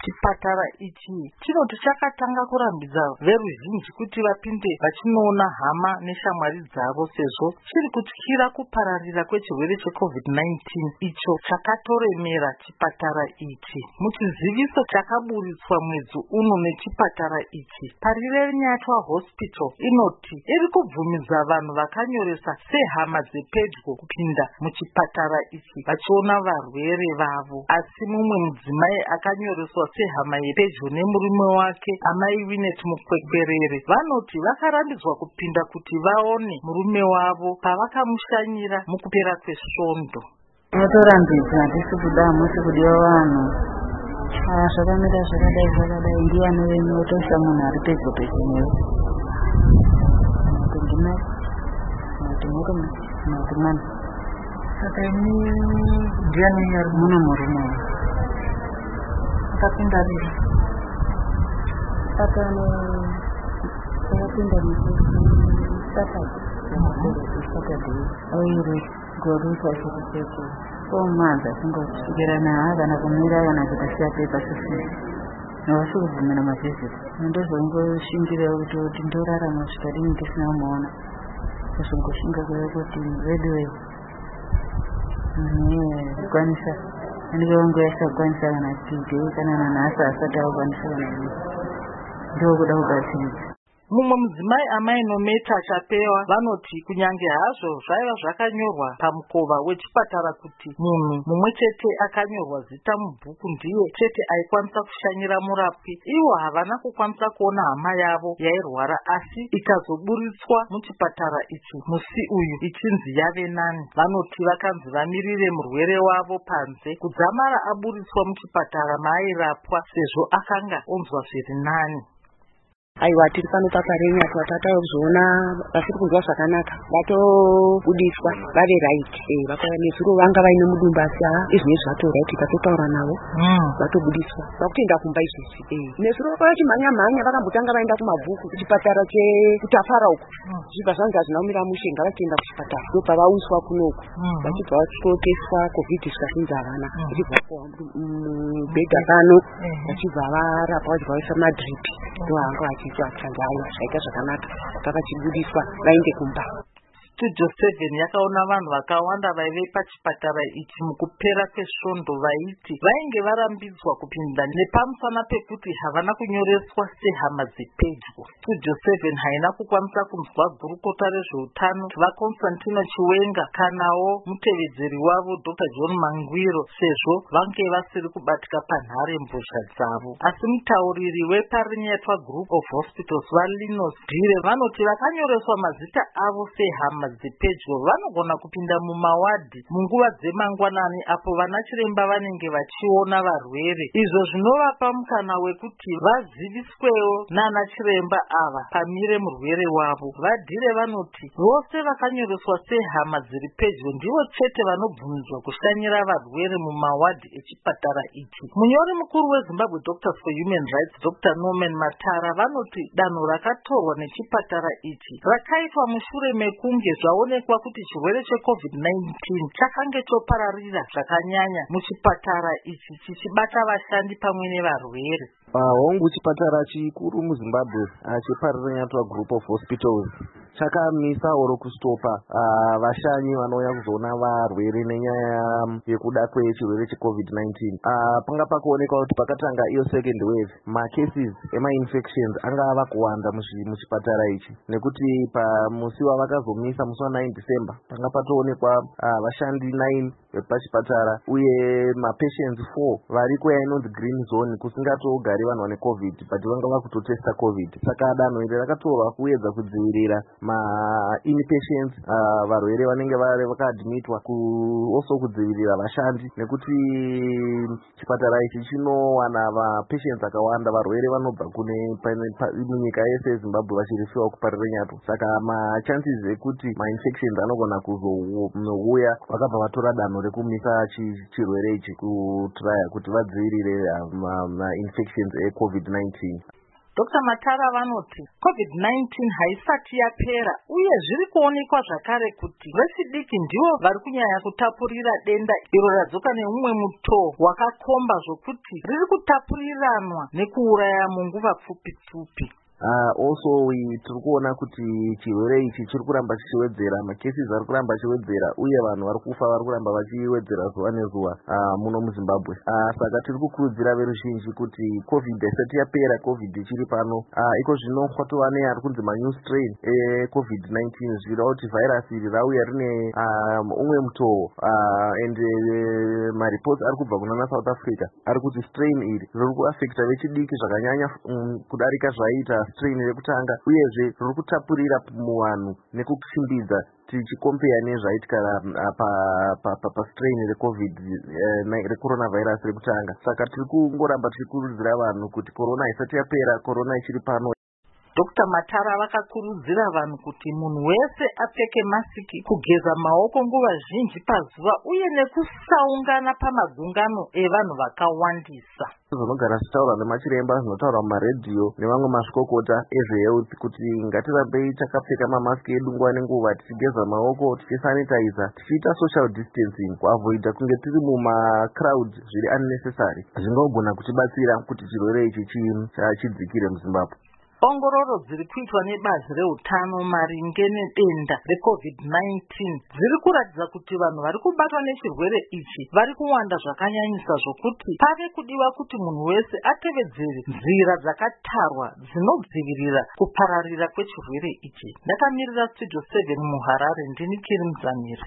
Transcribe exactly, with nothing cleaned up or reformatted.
Chipatara ichi chinoti chakatanga kurambidza veruzhinji kuti vapinde vachinoona hama neshamwari dzavo sezvo chiri kutyira kupararira kwechirwere checovid nineteen icho chakatoremera chipatara ichi. Muchiziviso chakaburitswa mwedzi uno nechipatara ichi, Parirenyatwa Hospital inoti iri kubvumidza vanhu vakanyoresa sehama dzepedyo kupinda muchipatara ichi vachiona varwere vavo, asi mumwe mudzimai akanyoreswa sehama yepedyo nemurume wake Amai Winet Mukwekwerere vanoti vakarambidzwa kupinda kuti vaone murume wavo pavakamushanyira mukupera kwesvondo. Torambidzwa handisi kuda musi kudiwa vanhu zvakamira zvakadai zvakadai ndiani wenyu wotoisa munhu ari pedyo pedyo newe ndimai kuti murume kuti mwana saka ini ndiani nyari muna murume akapinda riri akano akapinda musatadei oire gorusa chikucheche omanza singochikerana kana kumira kana kutasiya pepa sisina navasi kuvhumira mavhiziti ndozongoshingirewo kuti ndorarama zvikadini ndisina kumuona kuzongoshinga kuve kuti redway kukwanisa anike wangoyasa kukwanisa kana tidei kana nanhasi asati akukwanisa kana ndokuda kubatsiridza. Mumwe mudzimai Amai Nometa Chapewa vanoti kunyange hazvo zvaiva zvakanyorwa pamukova wechipatara kuti munhu mumwe chete akanyorwa zita mubhuku ndiye chete aikwanisa kushanyira murapwi, ivo havana kukwanisa kuona hama yavo yairwara asi ikazoburitswa muchipatara ichi musi uyu ichinzi yave nani. Vanoti vakanzi vamirire murwere wavo panze kudzamara aburitswa muchipatara maairapwa sezvo akanga onzwa zviri nani. Aiwa tiri pano paParirenyatwa tatakuzoona vasiri kunzwa zvakanaka vatobudiswa vave right eh vakauya nezuro vanga vaine mudumba asi ha izvinezvi zvato right tatotaura navo vatobudiswa vakutoenda kumba izvizvi eh nezuro vakauya chimhanya mhanya vakambotanga vaenda kumabhuku kuchipatara chekutafara uko zvibva zvanzi hazvina kumira mushe ngavachienda kuchipatara ndopavauswa kunoku vachibva vachitoteswa covid zvikazvinzi havana vachibva mubhedha pano vachibva varapa vachibva vaisa madripi ndohanga vachiakanzaiwa zvaita zvakanaka vakachibudiswa vaende kumba. Studio seven yakaona vanhu vakawanda vaive pachipatara ichi mukupera kwesvondo vaiti vainge varambidzwa kupinda nepamusana pekuti havana kunyoreswa sehama dzepedyo. Studio seven haina kukwanisa kunzwa gurukota rezveutano vaConstantino Chiwenga kanawo mutevedzeri wavo Doctor John Mangwiro sezvo vange vasiri kubatika panhare mbozha dzavo, asi mutauriri weParirenyatwa Group of Hospitals vaLinus Dire vanoti vakanyoreswa mazita avo sehama dzepedyo vanogona kupinda mumawadhi munguva dzemangwanani apo vana chiremba vanenge vachiona varwere, izvo zvinovapa mukana wekuti vaziviswewo nana chiremba ava pamire murwere wavo. Vadhire vanoti vose vakanyoreswa sehama dziri pedyo ndivo chete vanobvumidzwa kushanyira varwere mumawadhi echipatara ichi. Munyori mukuru weZimbabwe Doctors for Human Rights Doctor Norman Matara vanoti danho rakatorwa nechipatara ichi rakaitwa mushure mekunge zvaonekwa kuti chirwere checovid nineteen chakange chopararira zvakanyanya muchipatara ichi chichibata vashandi pamwe nevarwere. Hongu chipatara chikuru muZimbabwe cheParirenyatwa Group of Hospitals chakamisa oro kustopa vashanyi vanouya kuzoona varwere nenyaya yekuda kwechirwere checovid nineteen. Panga pakuonekwa kuti pakatanga iyo second wave macases ema-infections anga ava kuwanda muchipatara ichi, nekuti pamusi wavakazomisa musi wa nine December panga patoonekwa vashandi nine vepachipatara uye mapatients four vari kuya inonzi green zone kusingatogari vanhu vane covid but vanga vakutotesta covid. Saka danho iri rakatorwa kuedza kudzivirira ma-inpatients varwere vanenge vari vakaadmitwa, also kudzivirira vashandi nekuti chipatara ichi chinowana vapatients akawanda, varwere vanobva kune munyika yese yeZimbabwe vachirisiwa kuParirenyatwa. Saka machances ekuti ma-infections anogona kuzouya vakabva vatora danho rekumisa chirwere ichi kutraya kuti vadzivirire ma-infections ecovid nineteen. Doctor Matara vanoti COVID nineteen haisati yapera uye zviri kuonekwa zvakare kuti vechidiki ndivo vari kunyanya kutapurira denda iro radzoka neumwe mutoo wakakomba zvokuti riri kutapuriranwa nekuuraya munguva pfupi pfupi. Uh, also tiri kuona kuti chirwere ichi chiri kuramba chichiwedzera, makesis ari kuramba achiwedzera uye vanhu vari kufa vari kuramba vachiwedzera zuva nezuva uh, muno muZimbabwe. Uh, saka tiri kukurudzira veruzhinji kuti covid haisati yapera, covid ichiri pano. Uh, iko zvino kwatova neari kunzi manew strain ecovid nineteen zvireva kuti vhairasi iri rauya rine um, umwe mutoo uh, and uh, maripots ari kubva kunana South Africa ari kuti strain iri riri kuafekta vechidiki zvakanyanya um, kudarika zvaiita strain rekutanga uyezve riri kutapurira muvanhu nekusimbidza tichikompeya nezvaitika pastrain recovid recoronavirus rekutanga. Saka tiri kungoramba tichikurudzira vanhu kuti korona haisati yapera, korona ichiri pano. Doctor Matara vakakurudzira vanhu kuti munhu wese apfeke masiki, kugeza maoko nguva zhinji pazuva uye nekusaungana pamagungano evanhu vakawandisa. Zvinogara zvitaurwa nemachiremba, zvinotaurwa mumaredhiyo nevamwe mazvikokota ezvehealth kuti ngatirambei takapfeka mamasiki edu nguva nenguva, tichigeza maoko, tichisanitiza, tichiita social distancing kuavoida kunge tiri mumacrowd zviri unnecessary. Zvingogona kutibatsira kuti chirwere ichi chidzikire muZimbabwe. Ongororo dziri kuitwa nebazi reutano maringe nedenda recovid nineteen dziri kuratidza kuti vanhu vari kubatwa nechirwere ichi vari kuwanda zvakanyanyisa zvokuti pave kudiwa kuti munhu wese atevedzere nzira dzakatarwa dzinodzivirira kupararira kwechirwere ichi. Ndakamirira Studio seven muHarare, ndini Kiri Muzamiri.